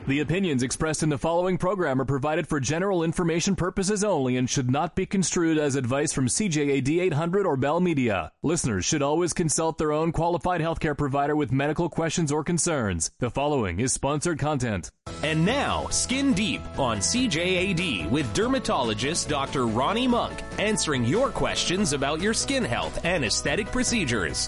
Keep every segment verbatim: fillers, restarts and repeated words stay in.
The opinions expressed in the following program are provided for general information purposes only and should not be construed as advice from C J A D eight hundred or Bell Media. Listeners should always consult their own qualified healthcare provider with medical questions or concerns. The following is sponsored content. And now, Skin Deep on C J A D with dermatologist Doctor Ronnie Monk, answering your questions about your skin health and aesthetic procedures.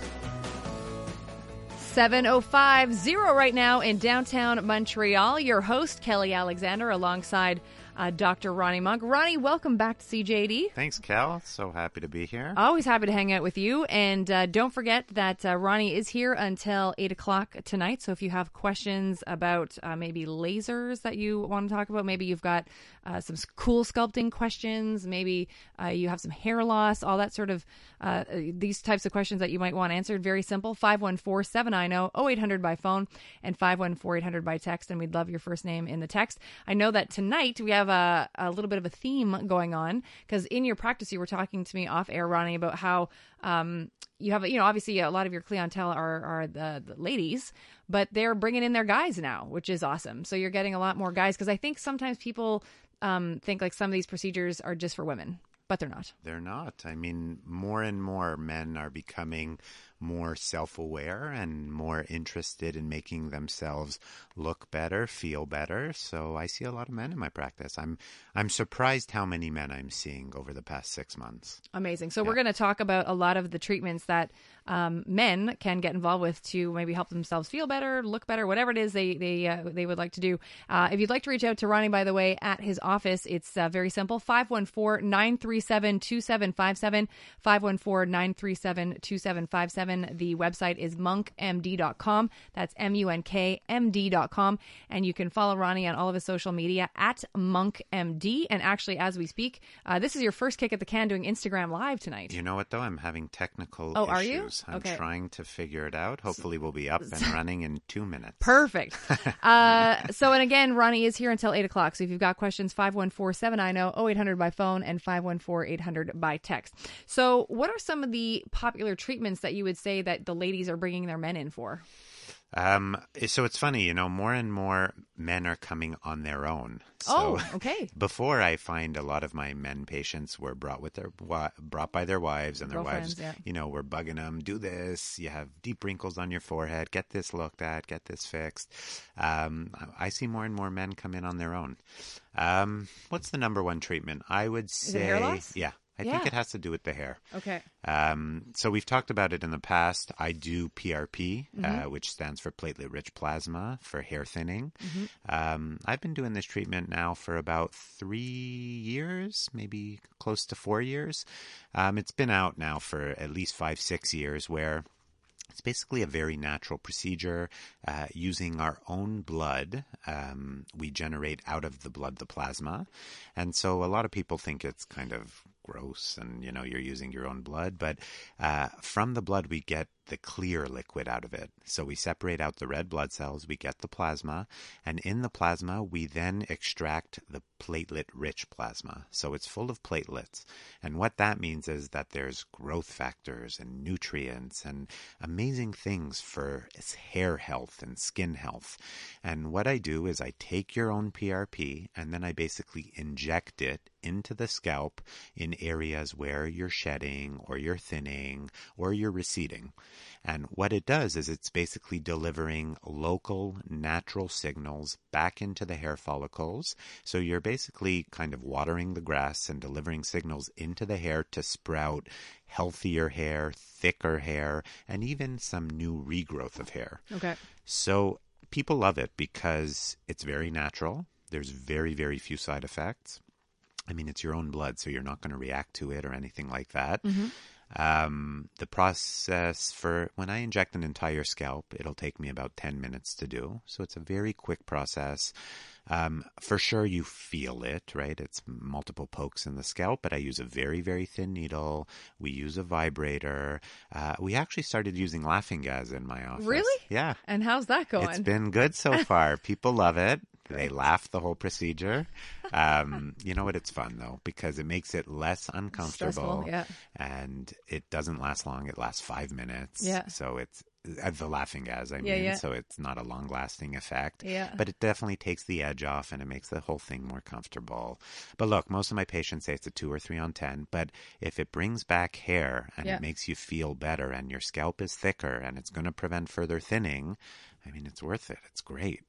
seven oh five zero right now in downtown Montreal. Your host, Kelly Alexander, alongside uh, Doctor Ronnie Monk. Ronnie, welcome back to C J A D. Thanks, Cal. So happy to be here. Always happy to hang out with you. And uh, don't forget that uh, Ronnie is here until eight o'clock tonight. So if you have questions about uh, maybe lasers that you want to talk about, maybe you've got uh, some cool sculpting questions, maybe uh, you have some hair loss, all that sort of, uh, these types of questions that you might want answered. Very simple, five one four, seven nine zero, oh eight hundred by phone and five one four, eight hundred by text. And we'd love your first name in the text. I know that tonight we have a, a little bit of a theme going on because in your practice, you were talking to me off air, Ronnie, about how um, you have, you know, obviously a lot of your clientele are, are the, the ladies, but they're bringing in their guys now, which is awesome. So you're getting a lot more guys because I think sometimes people um, think like some of these procedures are just for women, but they're not. They're not. I mean, more and more men are becoming more self-aware and more interested in making themselves look better, feel better. So I see a lot of men in my practice. I'm I'm surprised how many men I'm seeing over the past six months. Amazing. So yeah. We're going to talk about a lot of the treatments that um, men can get involved with to maybe help themselves feel better, look better, whatever it is they they uh, they would like to do. Uh, if you'd like to reach out to Ronnie, by the way, at his office, it's uh, very simple, five one four, nine three seven, two seven five seven, five one four, nine three seven, two seven five seven. The website is monk m d dot com. That's M U N K M D dot com. And you can follow Ronnie on all of his social media at monk m d. And actually, as we speak, uh, this is your first kick at the can doing Instagram Live tonight. You know what, though? I'm having technical oh, issues. Are you? I'm okay. trying to figure it out. Hopefully we'll be up and running in two minutes. Perfect. uh, so, and again, Ronnie is here until eight o'clock. So if you've got questions, five one four, seven nine zero, oh eight hundred by phone and five one four, eight hundred by text. So what are some of the popular treatments that you would say that the ladies are bringing their men in for? Um, so it's funny, you know, more and more men are coming on their own. So oh, okay. Before, I find a lot of my men patients were brought with their brought by their wives, and their wives, yeah. you know, were bugging them. Do this. You have deep wrinkles on your forehead. Get this looked at. Get this fixed. Um, I see more and more men come in on their own. Um, what's the number one treatment? I would say, Is it hair loss? yeah. I yeah. think it has to do with the hair. Okay. Um, so we've talked about it in the past. I do P R P, mm-hmm. uh, which stands for platelet-rich plasma for hair thinning. Mm-hmm. Um, I've been doing this treatment now for about three years, maybe close to four years. Um, it's been out now for at least five, six years where it's basically a very natural procedure uh, using our own blood. Um, we generate out of the blood the plasma. And so a lot of people think it's kind of gross and, you know, you're using your own blood. But uh, from the blood, we get the clear liquid out of it. So we separate out the red blood cells, we get the plasma, and in the plasma, we then extract the platelet-rich plasma. So it's full of platelets. And what that means is that there's growth factors and nutrients and amazing things for hair health and skin health. And what I do is I take your own P R P and then I basically inject it into the scalp in areas where you're shedding or you're thinning or you're receding. And what it does is it's basically delivering local natural signals back into the hair follicles. So you're basically kind of watering the grass and delivering signals into the hair to sprout healthier hair, thicker hair, and even some new regrowth of hair. Okay. So people love it because it's very natural. There's very, very few side effects. I mean, it's your own blood, so you're not going to react to it or anything like that. Mm-hmm. Um, the process for when I inject an entire scalp, it'll take me about ten minutes to do. So it's a very quick process. Um, for sure, you feel it, right? It's multiple pokes in the scalp, but I use a very, very thin needle. We use a vibrator. Uh, we actually started using laughing gas in my office. Really? Yeah. And how's that going? It's been good so far. People love it. They laugh the whole procedure. Um, you know what? It's fun, though, because it makes it less uncomfortable. Stressful, yeah. And it doesn't last long. It lasts five minutes. Yeah. So it's Uh, the laughing gas, I Yeah, mean, yeah. so it's not a long-lasting effect. Yeah. But it definitely takes the edge off and it makes the whole thing more comfortable. But look, most of my patients say it's a two or three on ten. But if it brings back hair and Yeah. it makes you feel better and your scalp is thicker and it's going to prevent further thinning, I mean, it's worth it. It's great.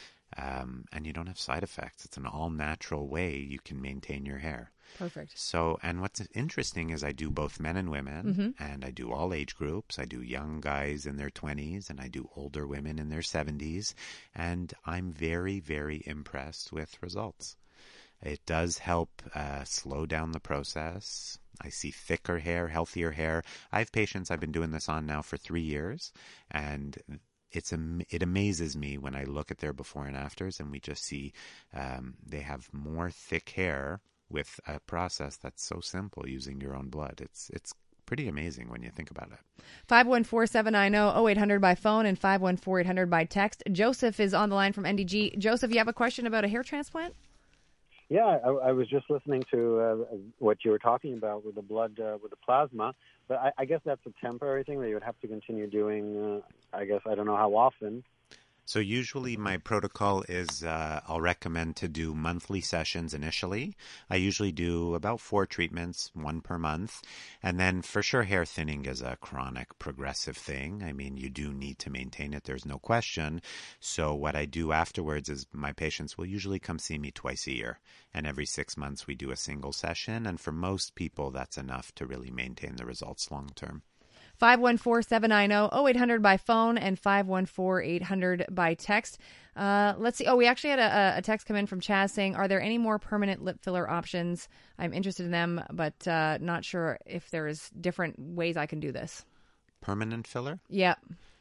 Um, and you don't have side effects. It's an all-natural way you can maintain your hair. Perfect. So, and what's interesting is I do both men and women, Mm-hmm. and I do all age groups. I do young guys in their twenties, and I do older women in their seventies, and I'm very, very impressed with results. It does help uh, slow down the process. I see thicker hair, healthier hair. I have patients I've been doing this on now for three years, and it's am- it amazes me when I look at their before and afters, and we just see um, they have more thick hair with a process that's so simple using your own blood. It's it's pretty amazing when you think about it. five one four, seven nine zero, zero eight hundred by phone and five one four, eight hundred by text. Joseph is on the line from N D G. Joseph, you have a question about a hair transplant? Yeah, I, I was just listening to uh, what you were talking about with the blood, uh, with the plasma, but I, I guess that's a temporary thing that you would have to continue doing, uh, I guess, I don't know how often. So usually my protocol is uh, I'll recommend to do monthly sessions initially. I usually do about four treatments, one per month. And then for sure hair thinning is a chronic progressive thing. I mean, you do need to maintain it. There's no question. So what I do afterwards is my patients will usually come see me twice a year. And every six months we do a single session. And for most people, that's enough to really maintain the results long term. five one four, seven nine zero, zero eight hundred by phone and five one four, eight hundred by text. Uh, let's see. Oh, we actually had a, a text come in from Chaz saying, are there any more permanent lip filler options? I'm interested in them, but uh, not sure if there's different ways I can do this. Permanent filler? Yep.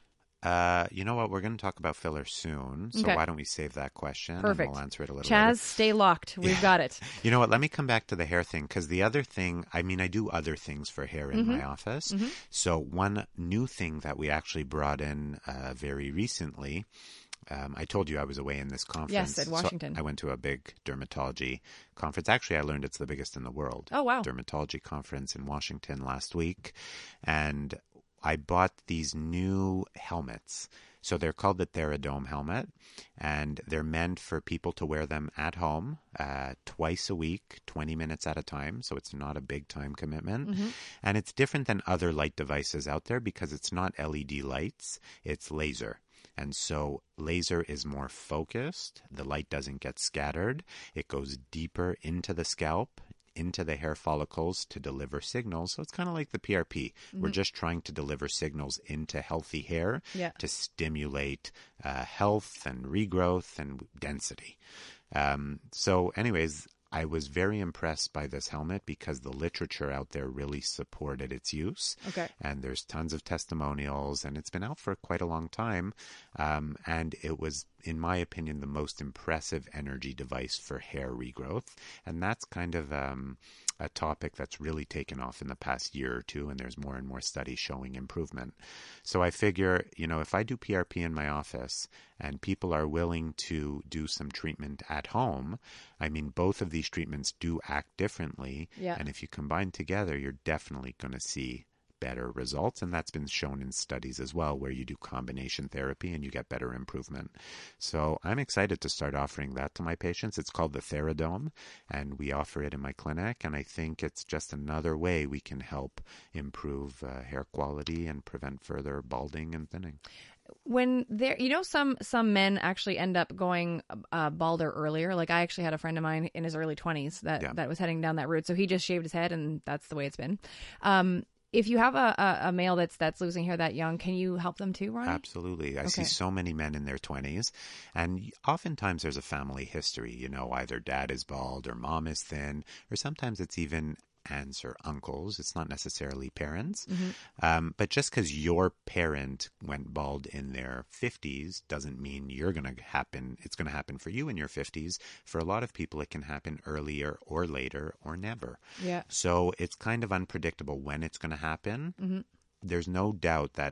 Uh, you know what? We're going to talk about filler soon. So Okay. why don't we save that question? Perfect. And we'll answer it a little Chaz, later. stay locked. We've got it. You know what? Let me come back to the hair thing, because the other thing, I mean, I do other things for hair in Mm-hmm. my office. So one new thing that we actually brought in uh, very recently, um, I told you I was away in this conference. Yes, at Washington. So I went to a big dermatology conference. Actually, I learned it's the biggest in the world. Oh, wow. Dermatology conference in Washington last week. And I bought these new helmets. So they're called the Theradome helmet, and they're meant for people to wear them at home uh, twice a week, twenty minutes at a time. So it's not a big time commitment. Mm-hmm. And it's different than other light devices out there because it's not L E D lights, it's laser. And so laser is more focused. The light doesn't get scattered. It goes deeper into the scalp, into the hair follicles to deliver signals. So it's kind of like the P R P. Mm-hmm. We're just trying to deliver signals into healthy hair Yeah. to stimulate uh, health and regrowth and density. Um, so anyways, I was very impressed by this helmet because the literature out there really supported its use. Okay. And there's tons of testimonials, and it's been out for quite a long time. Um, and it was, in my opinion, the most impressive energy device for hair regrowth. And that's kind of um, a topic that's really taken off in the past year or two, and there's more and more studies showing improvement. So I figure, you know, if I do P R P in my office and people are willing to do some treatment at home, I mean, both of these treatments do act differently. Yeah. And if you combine together, you're definitely going to see better results. And that's been shown in studies as well, where you do combination therapy and you get better improvement. So I'm excited to start offering that to my patients. It's called the Theradome, and we offer it in my clinic. And I think it's just another way we can help improve uh, hair quality and prevent further balding and thinning. When there, you know, some some men actually end up going uh, balder earlier. Like I actually had a friend of mine in his early twenties that, Yeah. that was heading down that route. So he just shaved his head, and that's the way it's been. Um, if you have a, a, a male that's that's losing hair that young, can you help them too, Ronnie? Absolutely. I see Okay. so many men in their twenties, and oftentimes there's a family history. You know, either dad is bald or mom is thin, or sometimes it's even aunts or uncles. It's not necessarily parents. Mm-hmm. Um, but just because your parent went bald in their fifties doesn't mean you're going to happen. It's going to happen for you in your fifties. For a lot of people, it can happen earlier or later or never. Yeah. So it's kind of unpredictable when it's going to happen. Mm-hmm. There's no doubt that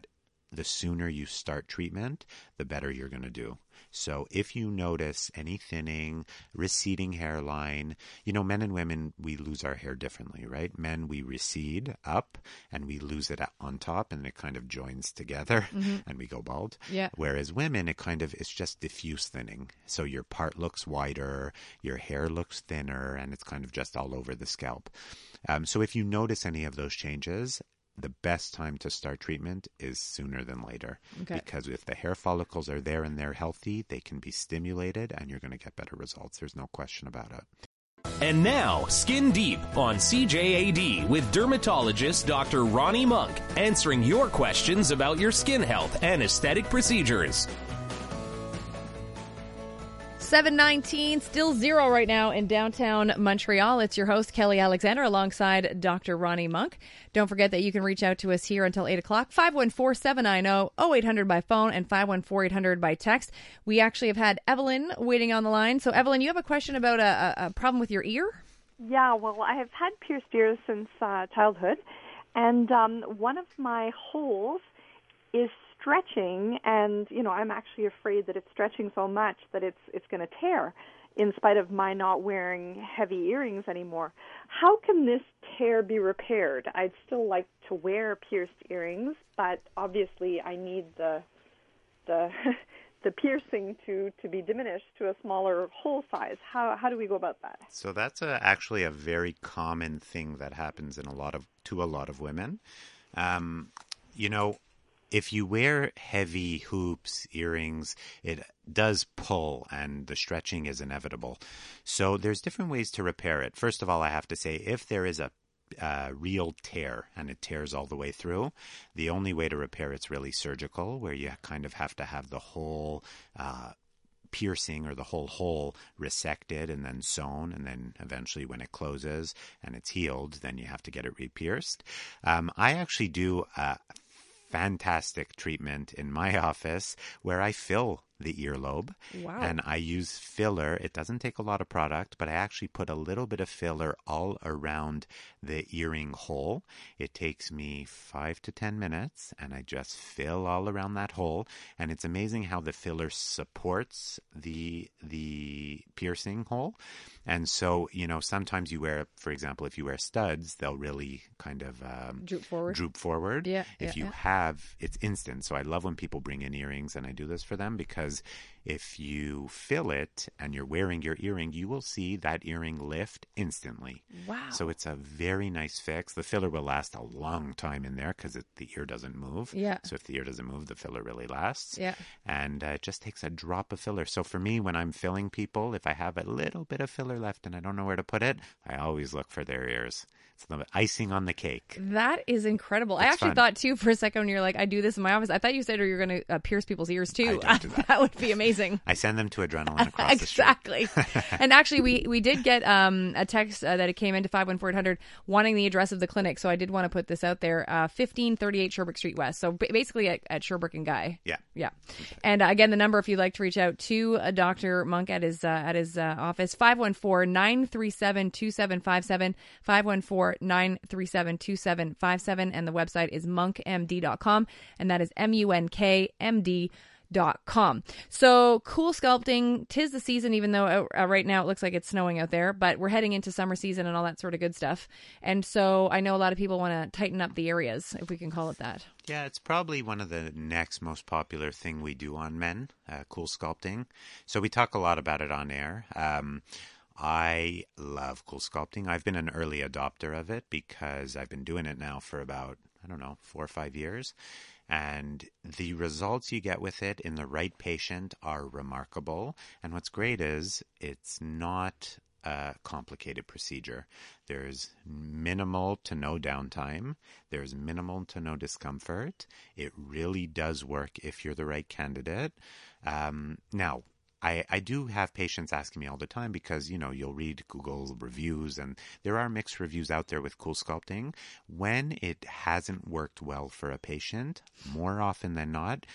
the sooner you start treatment, the better you're going to do. So if you notice any thinning, receding hairline, you know, men and women, we lose our hair differently, right? Men, we recede up and we lose it on top and it kind of joins together mm-hmm. and we go bald. Yeah. Whereas women, it kind of, it's just diffuse thinning. So your part looks wider, your hair looks thinner, and it's kind of just all over the scalp. Um, so if you notice any of those changes, the best time to start treatment is sooner than later. Okay. Because if the hair follicles are there and they're healthy, they can be stimulated and you're going to get better results. There's no question about it. And now, Skin Deep on C J A D with dermatologist Doctor Ronnie Monk, answering your questions about your skin health and aesthetic procedures. seven nineteen, still zero right now in downtown Montreal. It's your host, Kelly Alexander, alongside Doctor Ronnie Monk. Don't forget that you can reach out to us here until eight o'clock, five one four, seven nine zero, zero eight hundred by phone and five one four, eight hundred by text. We actually have had Evelyn waiting on the line. So, Evelyn, you have a question about a, a problem with your ear? Yeah, well, I have had pierced ears since uh, childhood, and um, one of my holes is stretching, and you know, I'm actually afraid that it's stretching so much that it's it's going to tear, in spite of my not wearing heavy earrings anymore. How can this tear be repaired? I'd still like to wear pierced earrings, but obviously I need the the the piercing to, to be diminished to a smaller hole size. How how do we go about that? So that's a, actually a very common thing that happens in a lot of to a lot of women. Um, you know. If you wear heavy hoops, earrings, it does pull and the stretching is inevitable. So there's different ways to repair it. First of all, I have to say, if there is a uh, real tear and it tears all the way through, the only way to repair it's really surgical, where you kind of have to have the whole uh, piercing or the whole hole resected and then sewn, and then eventually when it closes and it's healed, then you have to get it re-pierced. Um, I actually do a fantastic treatment in my office where I fill the earlobe. Wow. And I use filler. It doesn't take a lot of product, but I actually put a little bit of filler all around the earring hole. It takes me five to ten minutes, and I just fill all around that hole. And it's amazing how the filler supports the the piercing hole. And so, you know, sometimes you wear, for example, if you wear studs, they'll really kind of um, droop forward. Droop forward. Yeah. If yeah, you yeah. have, it's instant. So I love when people bring in earrings, and I do this for them because if you fill it and you're wearing your earring, you will see that earring lift instantly. Wow. So it's a very nice fix. The filler will last a long time in there because the ear doesn't move. Yeah. So if the ear doesn't move, the filler really lasts. Yeah. And uh, it just takes a drop of filler. So for me, when I'm filling people, if I have a little bit of filler left and I don't know where to put it, I always look for their ears. It's the icing on the cake. That is incredible. It's I actually fun. thought, too, for a second when you're like, I do this in my office, I thought you said you were going to uh, pierce people's ears, too. I don't do that. That would be amazing. I send them to Adrenaline across exactly. the street. And actually, we, we did get um, a text uh, that it came into five one four eight hundred wanting the address of the clinic, so I did want to put this out there. Uh, fifteen thirty-eight Sherbrooke Street West. So b- basically at, at Sherbrooke and Guy. Yeah. Yeah. Okay. And uh, again, the number, if you'd like to reach out to uh, Doctor Monk at his, uh, at his uh, office, five one four, nine three seven, two seven five seven, five one four, nine three seven, two seven five seven, and the website is monk m d dot com, and that is M U N K M D dot com. So cool sculpting, 'tis the season, even though uh, right now it looks like it's snowing out there, but we're heading into summer season and all that sort of good stuff. And so I know a lot of people want to tighten up the areas, if we can call it that. Yeah, it's probably one of the next most popular thing we do on men, uh, cool sculpting. So we talk a lot about it on air. Um, I love cool sculpting. I've been an early adopter of it because I've been doing it now for about, I don't know, four or five years. And the results you get with it in the right patient are remarkable. And what's great is it's not a complicated procedure. There's minimal to no downtime. There's minimal to no discomfort. It really does work if you're the right candidate. Um, now, I, I do have patients asking me all the time because, you know, you'll read Google reviews and there are mixed reviews out there with cool sculpting. When it hasn't worked well for a patient, more often than not,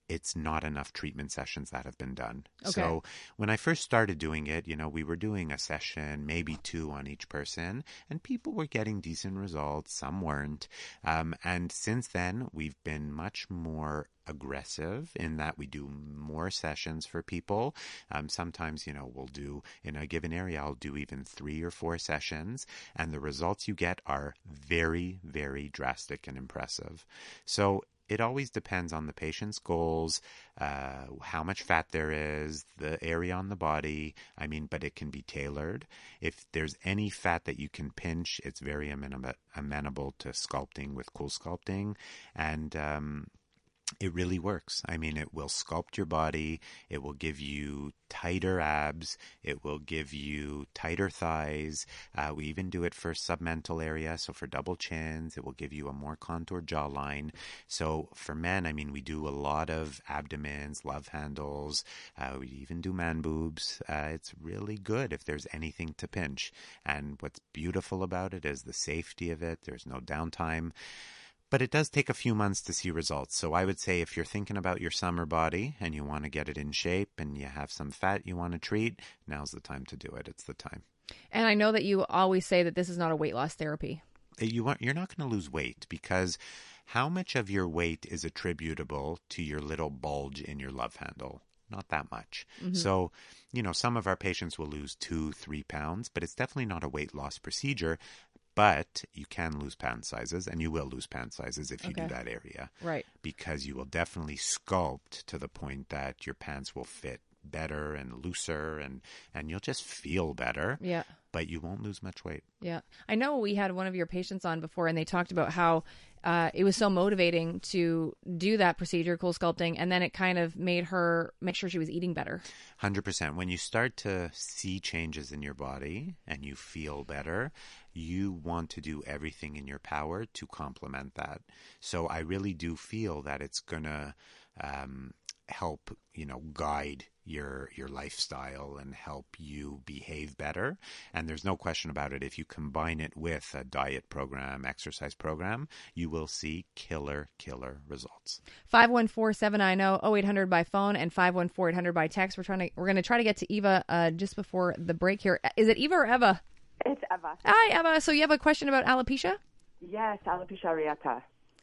it's not enough treatment sessions that have been done. Okay. So when I first started doing it, you know, we were doing a session, maybe two on each person, and people were getting decent results. Some weren't. Um, and since then, we've been much more aggressive in that we do more sessions for people. Um, sometimes, you know, we'll do, in a given area, I'll do even three or four sessions, and the results you get are very, very drastic and impressive. So it always depends on the patient's goals, uh, how much fat there is, the area on the body. I mean, but it can be tailored. If there's any fat that you can pinch, it's very amenable, amenable to sculpting with Cool Sculpting. And um, it really works. I mean, it will sculpt your body. It will give you tighter abs. It will give you tighter thighs. Uh, we even do it for submental area. So for double chins, it will give you a more contoured jawline. So for men, I mean, we do a lot of abdomens, love handles. Uh, we even do man boobs. Uh, it's really good if there's anything to pinch. And what's beautiful about it is the safety of it. There's no downtime. But it does take a few months to see results. So I would say if you're thinking about your summer body and you want to get it in shape and you have some fat you want to treat, now's the time to do it. It's the time. And I know that you always say that this is not a weight loss therapy. You want, you're not going to lose weight, because how much of your weight is attributable to your little bulge in your love handle? Not that much. Mm-hmm. So, you know, some of our patients will lose two, three pounds, but it's definitely not a weight loss procedure. But you can lose pant sizes, and you will lose pant sizes if you okay. do that area. Right. Because you will definitely sculpt to the point that your pants will fit better and looser, and, and you'll just feel better. Yeah. But you won't lose much weight. Yeah. I know we had one of your patients on before, and they talked about how uh, it was so motivating to do that procedure, Cool Sculpting, and then it kind of made her make sure she was eating better. one hundred percent. When you start to see changes in your body and you feel better, you want to do everything in your power to complement that. So I really do feel that it's going to um, help, you know, guide your your lifestyle and help you behave better. And there's no question about it. If you combine it with a diet program, exercise program, you will see killer, killer results. five one four, seven nine zero, zero eight hundred by phone and five one four, eight hundred by text. We're trying to we're going to try to get to Eva uh, just before the break here. Is it Eva or Eva? It's Eva. Hi, Eva. So you have a question about alopecia? Yes, alopecia areata.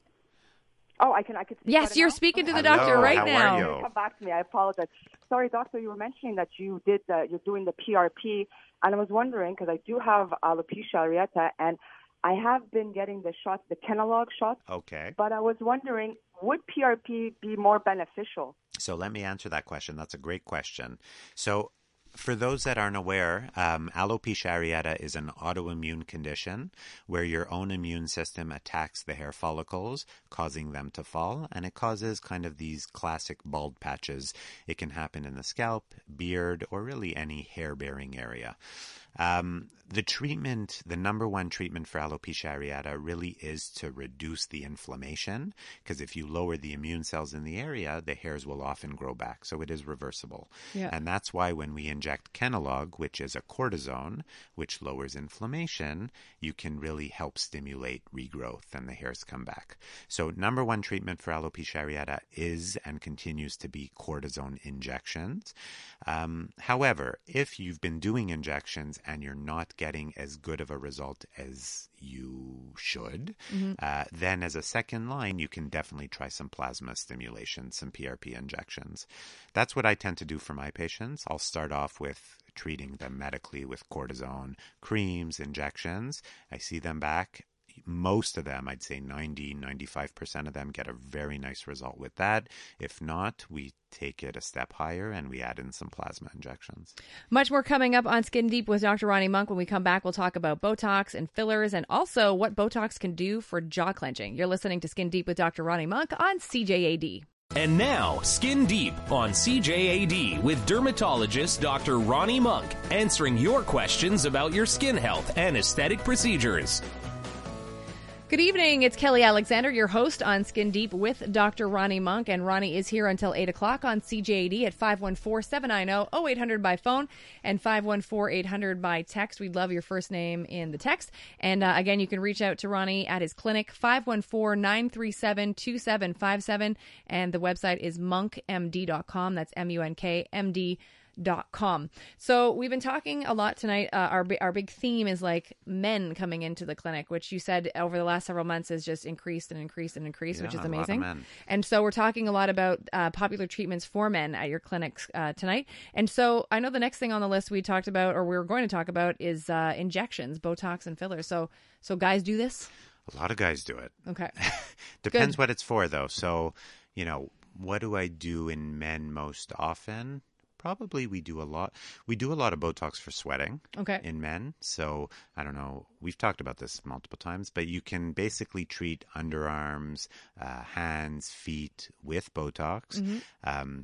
Oh, I can. I could. Speak yes, you're now? speaking to the Hello, doctor right how now. are you? Come back to me. I apologize. Sorry, doctor. You were mentioning that you did. The, you're doing the P R P, and I was wondering because I do have alopecia areata, and I have been getting the shots, the Kenalog shots. Okay. But I was wondering, would P R P be more beneficial? So let me answer that question. That's a great question. So for those that aren't aware, um, alopecia areata is an autoimmune condition where your own immune system attacks the hair follicles, causing them to fall, and it causes kind of these classic bald patches. It can happen in the scalp, beard, or really any hair-bearing area. Um, the treatment, the number one treatment for alopecia areata really is to reduce the inflammation, because if you lower the immune cells in the area, the hairs will often grow back. So it is reversible. Yeah. And that's why when we inject Kenalog, which is a cortisone, which lowers inflammation, you can really help stimulate regrowth and the hairs come back. So number one treatment for alopecia areata is and continues to be cortisone injections. Um, however, if you've been doing injections and you're not getting as good of a result as you should, mm-hmm. uh, then as a second line, you can definitely try some plasma stimulation, some P R P injections. That's what I tend to do for my patients. I'll start off with treating them medically with cortisone, creams, injections. I see them back. Most of them, I'd say ninety, ninety-five percent of them get a very nice result with that. If not, we take it a step higher and we add in some plasma injections. Much more coming up on Skin Deep with Doctor Ronnie Monk. When we come back, we'll talk about Botox and fillers and also what Botox can do for jaw clenching. You're listening to Skin Deep with Doctor Ronnie Monk on C J A D. And now, Skin Deep on C J A D with dermatologist Doctor Ronnie Monk, answering your questions about your skin health and aesthetic procedures. Good evening. It's Kelly Alexander, your host on Skin Deep with Doctor Ronnie Monk. And Ronnie is here until eight o'clock on C J A D at five one four, seven nine zero, zero eight hundred by phone and five one four, eight hundred by text. We'd love your first name in the text. And uh, again, you can reach out to Ronnie at his clinic, five one four, nine three seven, two seven five seven. And the website is monk m d dot com. That's M U N K M D dot com. So we've been talking a lot tonight. Uh, our our big theme is like men coming into the clinic, which you said over the last several months has just increased and increased and increased, yeah, which is a lot of amazing. men. And so we're talking a lot about uh, popular treatments for men at your clinics uh, tonight. And so I know the next thing on the list we talked about, or we were going to talk about, is uh, injections, Botox and fillers. So so guys do this? A lot of guys do it. Okay. Depends Good. what it's for, though. So, you know, what do I do in men most often? Probably we do a lot. We do a lot of Botox for sweating Okay. in men. So I don't know. We've talked about this multiple times, but you can basically treat underarms, uh, hands, feet with Botox Mm-hmm. um,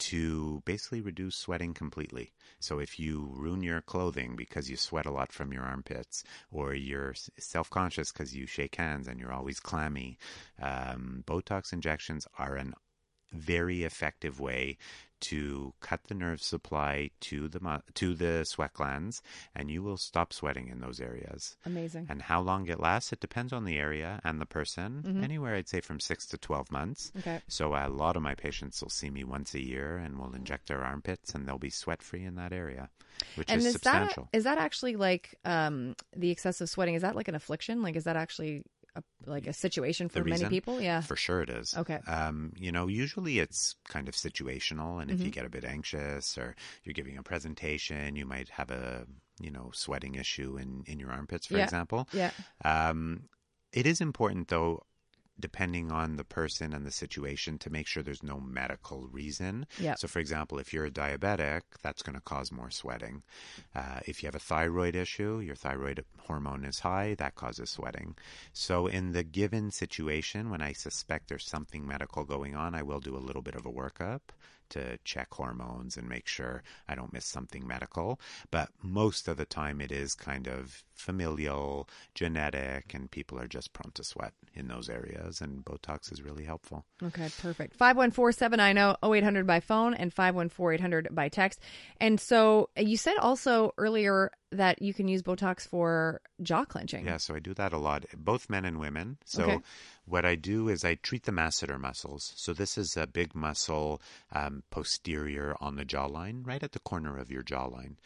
to basically reduce sweating completely. So if you ruin your clothing because you sweat a lot from your armpits, or you're self-conscious because you shake hands and you're always clammy, um, Botox injections are an very effective way to cut the nerve supply to the mu- to the sweat glands, and you will stop sweating in those areas. Amazing. And how long it lasts, it depends on the area and the person. Mm-hmm. Anywhere, I'd say from six to twelve months. Okay. So a lot of my patients will see me once a year, and we'll inject their armpits, and they'll be sweat-free in that area, which And is is substantial. that is that actually like um, the excessive sweating? Is that like an affliction? Like, is that actually a, like a situation for The many reason? people? Yeah. For sure it is. Okay. Um, you know, usually it's kind of situational, and if Mm-hmm. you get a bit anxious or you're giving a presentation, you might have a, you know, sweating issue in, in your armpits, for Yeah. example. Yeah. Um, it is important, though, depending on the person and the situation, to make sure there's no medical reason. Yeah. So, for example, if you're a diabetic, that's going to cause more sweating. Uh, if you have a thyroid issue, your thyroid hormone is high, that causes sweating. So in the given situation, when I suspect there's something medical going on, I will do a little bit of a workup to check hormones and make sure I don't miss something medical. But most of the time it is kind of familial, genetic, and people are just prone to sweat in those areas, and Botox is really helpful. Okay, perfect. five one four, seven nine zero, zero eight hundred by phone and five one four, eight hundred by text. And so you said also earlier that you can use Botox for jaw clenching. Yeah, so I do that a lot, both men and women. So Okay. what I do is I treat the masseter muscles. So this is a big muscle um, posterior on the jawline, right at the corner of your jawline.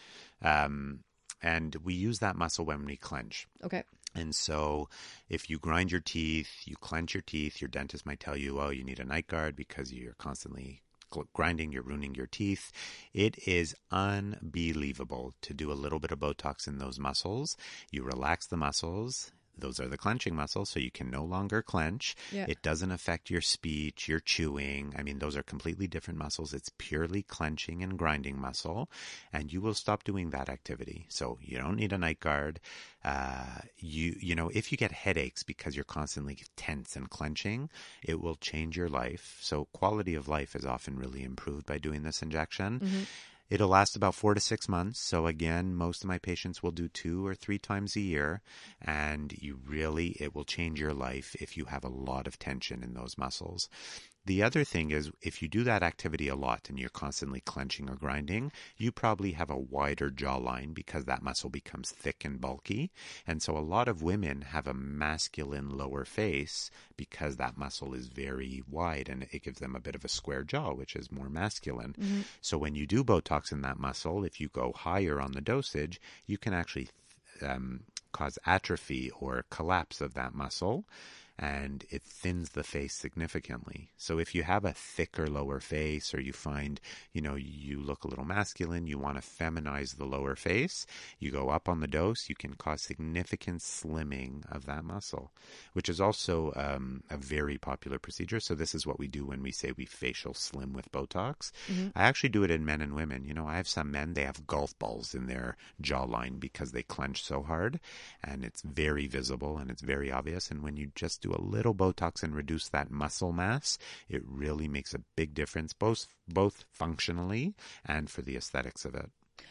Um, and we use that muscle when we clench. Okay. And so if you grind your teeth, you clench your teeth, your dentist might tell you, oh, you need a night guard because you're constantly grinding, you're ruining your teeth. It is unbelievable to do a little bit of Botox in those muscles. You relax the muscles. Those are the clenching muscles, so you can no longer clench. Yeah. It doesn't affect your speech, your chewing. I mean, those are completely different muscles. It's purely clenching and grinding muscle, and you will stop doing that activity. So you don't need a night guard. Uh, you you know, if you get headaches because you're constantly tense and clenching, it will change your life. So quality of life is often really improved by doing this injection. Mm-hmm. It'll last about four to six months. So again, most of my patients will do two or three times a year. And you really, it will change your life if you have a lot of tension in those muscles. The other thing is, if you do that activity a lot and you're constantly clenching or grinding, you probably have a wider jawline because that muscle becomes thick and bulky. And so a lot of women have a masculine lower face because that muscle is very wide and it gives them a bit of a square jaw, which is more masculine. Mm-hmm. So when you do Botox in that muscle, if you go higher on the dosage, you can actually um, cause atrophy or collapse of that muscle. And it thins the face significantly. So if you have a thicker lower face, or you find, you know, you look a little masculine, you want to feminize the lower face, you go up on the dose, you can cause significant slimming of that muscle, which is also um, a very popular procedure. So this is what we do when we say we facial slim with Botox. Mm-hmm. I actually do it in men and women. You know, I have some men, they have golf balls in their jawline because they clench so hard, and it's very visible and it's very obvious. And when you just do a little Botox and reduce that muscle mass, it really makes a big difference, both both functionally and for the aesthetics of it.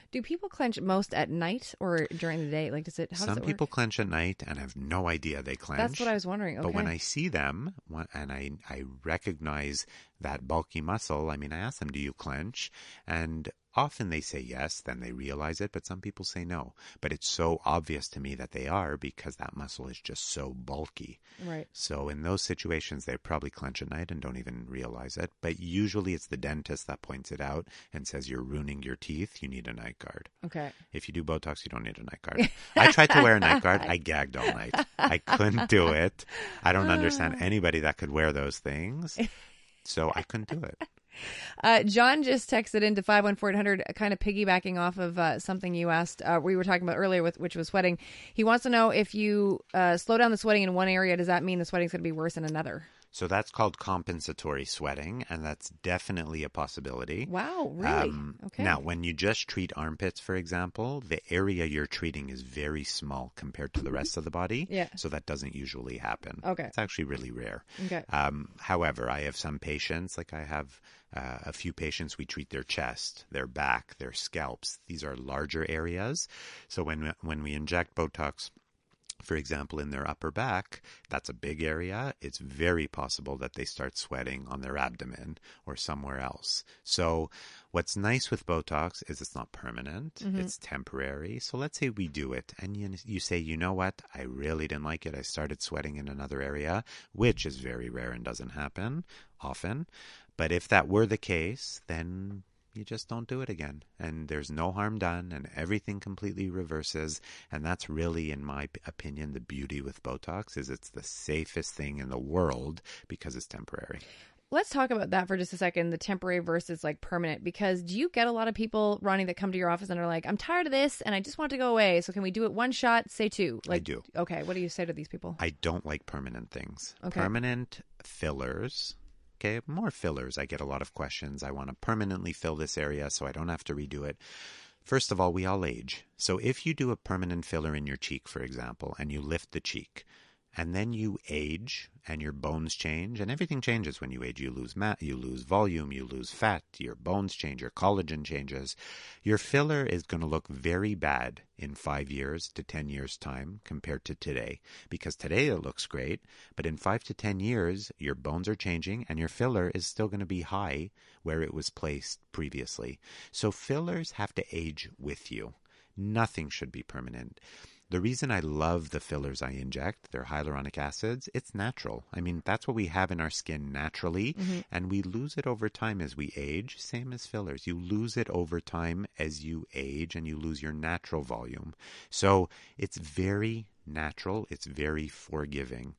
Do people clench most at night or during the day? Like, does it? How Some does it people work? clench at night and have no idea they clench. That's what I was wondering. Okay. But when I see them and I I recognize that bulky muscle, I mean, I ask them, "Do you clench?" And often they say yes, then they realize it, but some people say no. But it's so obvious to me that they are because that muscle is just so bulky. Right. So in those situations, they probably clench at night and don't even realize it. But usually it's the dentist that points it out and says, "You're ruining your teeth. You need a night guard." Okay. If you do Botox, you don't need a night guard. I tried to wear a night guard. I gagged all night. I couldn't do it. I don't understand anybody that could wear those things. So I couldn't do it. Uh, John just texted into five one four eight hundred, kind of piggybacking off of uh, something you asked, uh, we were talking about earlier, with which was sweating. He wants to know if you uh, slow down the sweating in one area, does that mean the sweating's going to be worse in another? So that's called compensatory sweating, and that's definitely a possibility. Wow, really? Um, okay. Now, when you just treat armpits, for example, the area you're treating is very small compared to the rest of the body. Yeah. So that doesn't usually happen. Okay. It's actually really rare. Okay. Um, however, I have some patients, like I have uh, a few patients, we treat their chest, their back, their scalps. These are larger areas. So when when we inject Botox, for example, in their upper back, that's a big area. It's very possible that they start sweating on their abdomen or somewhere else. So what's nice with Botox is it's not permanent. Mm-hmm. It's temporary. So let's say we do it and you, you say, you know what? I really didn't like it. I started sweating in another area, which is very rare and doesn't happen often. But if that were the case, then you just don't do it again. And there's no harm done and everything completely reverses. And that's really, in my opinion, the beauty with Botox is it's the safest thing in the world because it's temporary. Let's talk about that for just a second, the temporary versus like permanent, because do you get a lot of people, Ronnie, that come to your office and are like, I'm tired of this and I just want to go away. So can we do it one shot, say two? Like, I do. Okay. What do you say to these people? I don't like permanent things. Okay. Permanent fillers. Okay, more fillers. I get a lot of questions. I want to permanently fill this area so I don't have to redo it. First of all, we all age. So if you do a permanent filler in your cheek, for example, and you lift the cheek, and then you age and your bones change, and everything changes when you age. You lose mat, you lose volume, you lose fat, your bones change, your collagen changes. Your filler is going to look very bad in five years to ten years time compared to today. Because today it looks great, but in five to ten years, your bones are changing and your filler is still going to be high where it was placed previously. So fillers have to age with you. Nothing should be permanent. The reason I love the fillers I inject, they're hyaluronic acids, it's natural. I mean, that's what we have in our skin naturally, mm-hmm. and we lose it over time as we age, same as fillers. You lose it over time as you age, and you lose your natural volume. So it's very natural. It's very forgiving,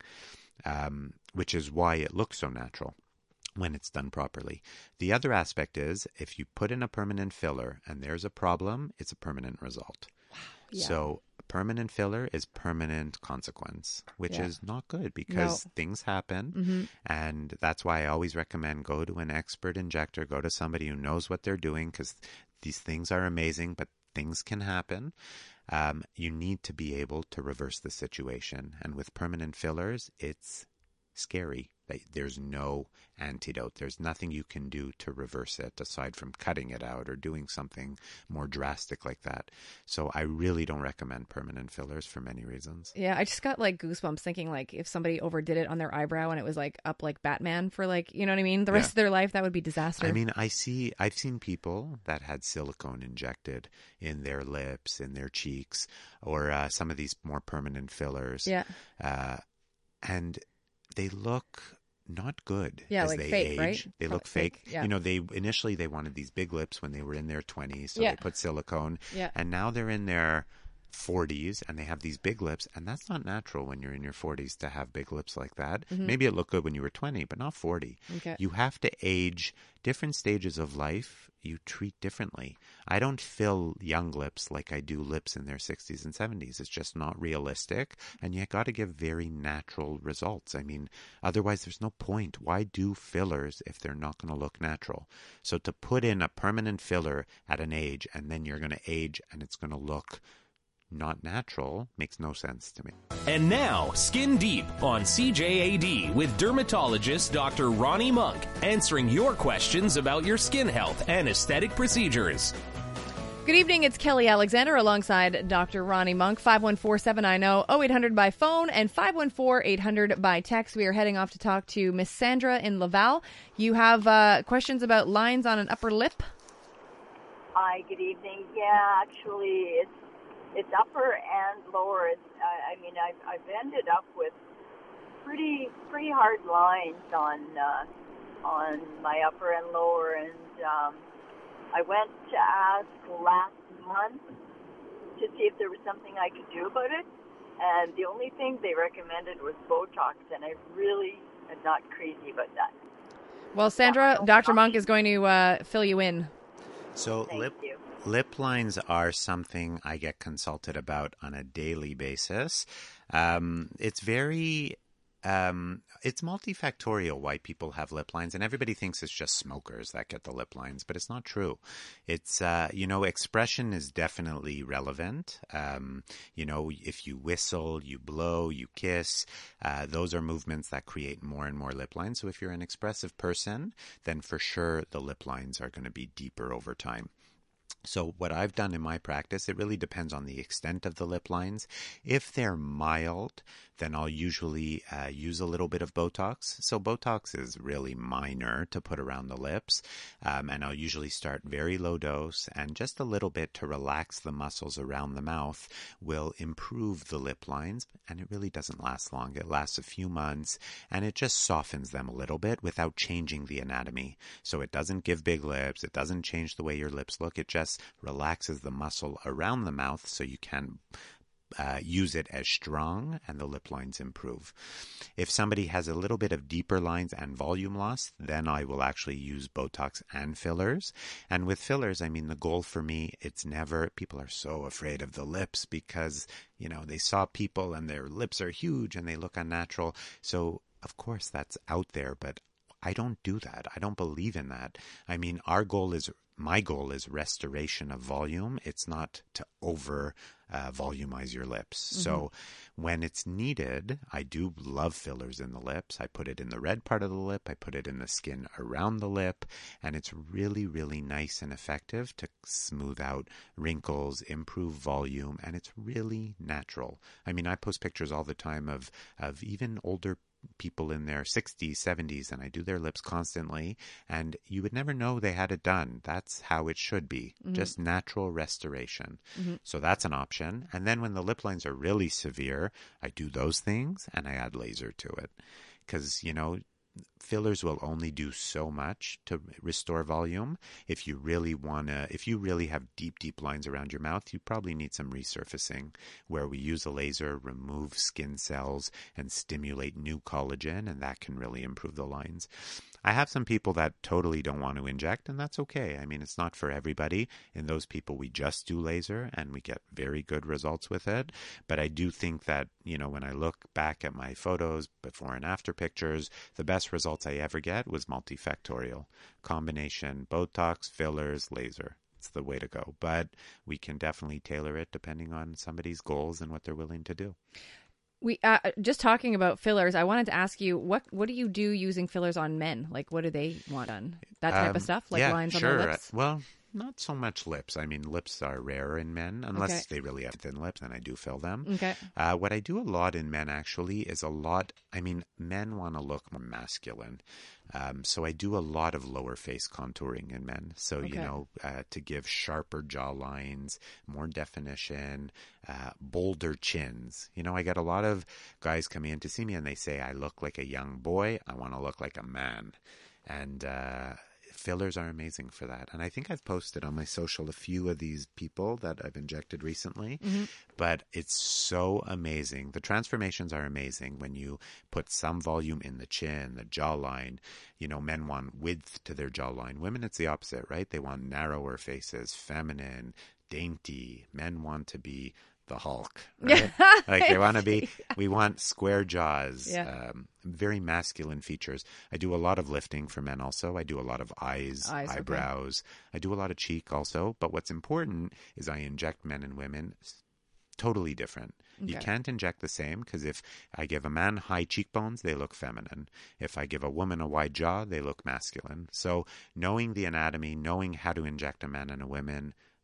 um, which is why it looks so natural when it's done properly. The other aspect is if you put in a permanent filler and there's a problem, it's a permanent result. Wow. Yeah. So permanent filler is permanent consequence, which yeah. is not good because no. things happen. Mm-hmm. And that's why I always recommend go to an expert injector, go to somebody who knows what they're doing because these things are amazing, but things can happen. Um, you need to be able to reverse the situation. And with permanent fillers, it's scary. There's no antidote. There's nothing you can do to reverse it aside from cutting it out or doing something more drastic like that. So I really don't recommend permanent fillers for many reasons. Yeah, I just got like goosebumps thinking like if somebody overdid it on their eyebrow and it was like up like Batman for like, you know what I mean? The rest yeah. of their life, that would be disaster. I mean, I see, I've seen people that had silicone injected in their lips, in their cheeks, or uh, some of these more permanent fillers. Yeah. Uh, and they look not good yeah, as like they fake, age. Right? They Probably look fake. fake yeah. You know, they initially they wanted these big lips when they were in their twenties, so yeah. they put silicone. Yeah. And now they're in their forties and they have these big lips, and that's not natural when you're in your forties to have big lips like that. Mm-hmm. Maybe it looked good when you were twenty, but not forty. Okay. You have to age. Different stages of life you treat differently. I don't fill young lips like I do lips in their sixties and seventies. It's just not realistic, and you got to give very natural results. I mean, otherwise there's no point. Why do fillers if they're not going to look natural? So to put in a permanent filler at an age and then you're going to age and it's going to look not natural makes no sense to me. And now, Skin Deep on C J A D with dermatologist Doctor Ronnie Monk, answering your questions about your skin health and aesthetic procedures. Good evening, it's Kelly Alexander alongside Doctor Ronnie Monk. five one four, seven nine zero, zero eight hundred by phone and five one four, eight hundred by text. We are heading off to talk to Miss Sandra in Laval. You have uh, questions about lines on an upper lip? Hi, good evening. Yeah, actually, it's it's upper and lower. It's, I, I mean, I've, I've ended up with pretty pretty hard lines on uh, on my upper and lower, and um, I went to ask last month to see if there was something I could do about it, and the only thing they recommended was Botox, and I really am not crazy about that. Well, Sandra, Yeah, Doctor Monk is going to uh, fill you in. So Thank lip you. lip lines are something I get consulted about on a daily basis. Um, it's very um, it's multifactorial why people have lip lines, and everybody thinks it's just smokers that get the lip lines, but it's not true. It's uh, you know, expression is definitely relevant. Um, you know, if you whistle, you blow, you kiss, uh, those are movements that create more and more lip lines. So if you're an expressive person, then for sure the lip lines are going to be deeper over time. So what I've done in my practice, it really depends on the extent of the lip lines. If they're mild, then I'll usually uh, use a little bit of Botox. So Botox is really minor to put around the lips. Um, and I'll usually start very low dose, and just a little bit to relax the muscles around the mouth will improve the lip lines. And it really doesn't last long. It lasts a few months, and it just softens them a little bit without changing the anatomy. So it doesn't give big lips. It doesn't change the way your lips look. It just relaxes the muscle around the mouth so you can uh, use it as strong, and the lip lines improve. If somebody has a little bit of deeper lines and volume loss, then I will actually use Botox and fillers. And with fillers, I mean, the goal for me, it's never, people are so afraid of the lips because, you know, they saw people and their lips are huge and they look unnatural. So of course that's out there, but I don't do that. I don't believe in that. I mean, our goal is, my goal is restoration of volume. It's not to over uh, volumize your lips. Mm-hmm. So when it's needed, I do love fillers in the lips. I put it in the red part of the lip. I put it in the skin around the lip. And it's really, really nice and effective to smooth out wrinkles, improve volume. And it's really natural. I mean, I post pictures all the time of, of even older people in their sixties, seventies, and I do their lips constantly, and you would never know they had it done. That's how it should be, mm-hmm. just natural restoration. Mm-hmm. So that's an option. And then when the lip lines are really severe, I do those things and I add laser to it. Because, you know, fillers will only do so much to restore volume. If you really want to, if you really have deep, deep lines around your mouth, you probably need some resurfacing where we use a laser, remove skin cells, and stimulate new collagen, and that can really improve the lines. I have some people that totally don't want to inject, and that's okay. I mean, it's not for everybody. In those people, we just do laser, and we get very good results with it. But I do think that, you know, when I look back at my photos, before and after pictures, the best results I ever get was multifactorial. Combination, Botox, fillers, laser. It's the way to go. But we can definitely tailor it depending on somebody's goals and what they're willing to do. We uh, just talking about fillers. I wanted to ask you, what what do you do using fillers on men? Like, what do they want done? That type um, of stuff, like yeah, lines sure. on their lips. Well, not so much lips. I mean, lips are rarer in men, unless Okay. they really have thin lips, and I do fill them. Okay. Uh, what I do a lot in men, actually, is a lot, I mean, men want to look more masculine. Um, so I do a lot of lower face contouring in men. So, Okay. you know, uh, to give sharper jaw lines, more definition, uh, bolder chins. You know, I get a lot of guys coming in to see me and they say, I look like a young boy. I want to look like a man. And, uh, fillers are amazing for that. And I think I've posted on my social a few of these people that I've injected recently, mm-hmm. but it's so amazing. The transformations are amazing when you put some volume in the chin, the jawline. You know, men want width to their jawline. Women, it's the opposite, right? They want narrower faces, feminine, dainty. Men want to be the Hulk, right? Like they want to be, we want square jaws, Yeah. um, very masculine features. I do a lot of lifting for men also. I do a lot of eyes, Eyes, okay. eyebrows. I do a lot of cheek also. But what's important is I inject men and women totally different. You Okay. can't inject the same, because if I give a man high cheekbones, they look feminine. If I give a woman a wide jaw, they look masculine. So knowing the anatomy, knowing how to inject a man and a woman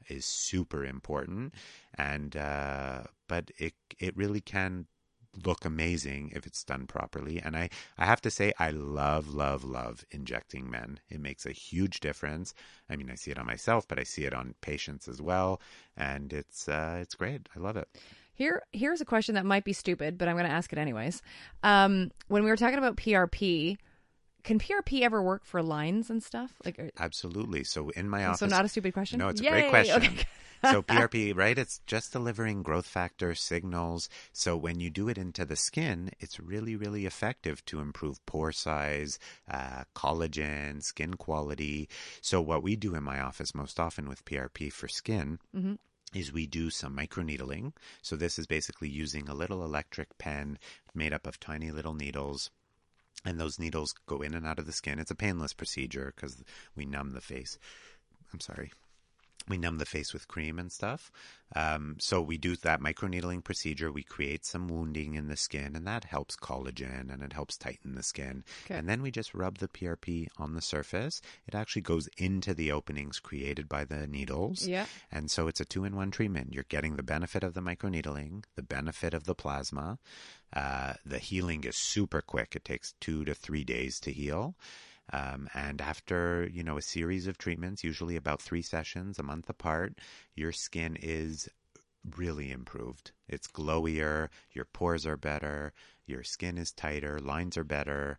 is super important, and uh, but it it really can look amazing if it's done properly. And I, I have to say, I love, love, love injecting men. It makes a huge difference. I mean, I see it on myself, but I see it on patients as well. And it's uh, it's great. I love it. Here, here's a question that might be stupid, but I'm going to ask it anyways. Um, when we were talking about P R P, can P R P ever work for lines and stuff? Like, are... Absolutely. So in my office... So not a stupid question? No, it's Yay! a great question. Okay. So P R P, right, it's just delivering growth factor signals. So when you do it into the skin, it's really, really effective to improve pore size, uh, collagen, skin quality. So what we do in my office most often with P R P for skin mm-hmm. is we do some microneedling. So this is basically using a little electric pen made up of tiny little needles. And those needles go in and out of the skin. It's a painless procedure because we numb the face. I'm sorry. We numb the face with cream and stuff. Um, so we do that microneedling procedure. We create some wounding in the skin, and that helps collagen, and it helps tighten the skin. Okay. And then we just rub the P R P on the surface. It actually goes into the openings created by the needles. Yeah. And so it's a two-in-one treatment. You're getting the benefit of the microneedling, the benefit of the plasma. Uh, the healing is super quick. It takes two to three days to heal. Um, and after, you know, a series of treatments, usually about three sessions, a month apart, your skin is really improved. It's glowier, your pores are better, your skin is tighter, lines are better.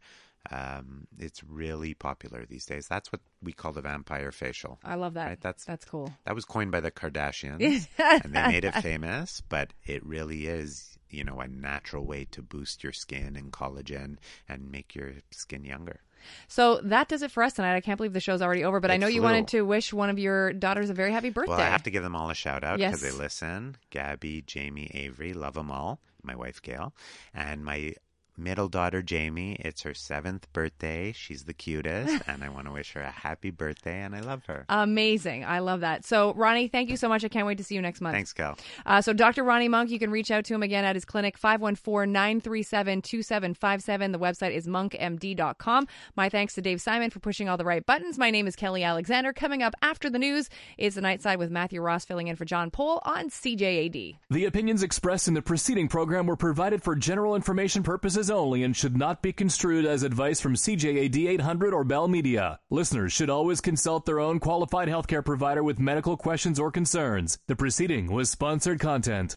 Um, it's really popular these days. That's what we call the vampire facial. I love that. Right? That's That's cool. That was coined by the Kardashians, and they made it famous, but it really is, you know, a natural way to boost your skin and collagen and make your skin younger. So that does it for us tonight. I can't believe the show's already over, but It I know you flew. wanted to wish one of your daughters a very happy birthday. Well, I have to give them all a shout out because Yes. they listen. Gabby, Jamie, Avery, love them all. My wife, Gail. And my middle daughter, Jamie, it's her seventh birthday. She's the cutest, and I want to wish her a happy birthday, and I love her. Amazing. I love that. So, Ronnie, thank you so much. I can't wait to see you next month. Thanks, Gal. Uh, so, Doctor Ronnie Monk, you can reach out to him again at his clinic, five one four, nine three seven, two seven five seven. The website is monk m d dot com. My thanks to Dave Simon for pushing all the right buttons. My name is Kelly Alexander. Coming up after the news is The Night Side with Matthew Ross filling in for John Pohl on C J A D. The opinions expressed in the preceding program were provided for general information purposes only and should not be construed as advice from C J A D eight hundred or Bell Media. Listeners should always consult their own qualified healthcare provider with medical questions or concerns. The preceding was sponsored content.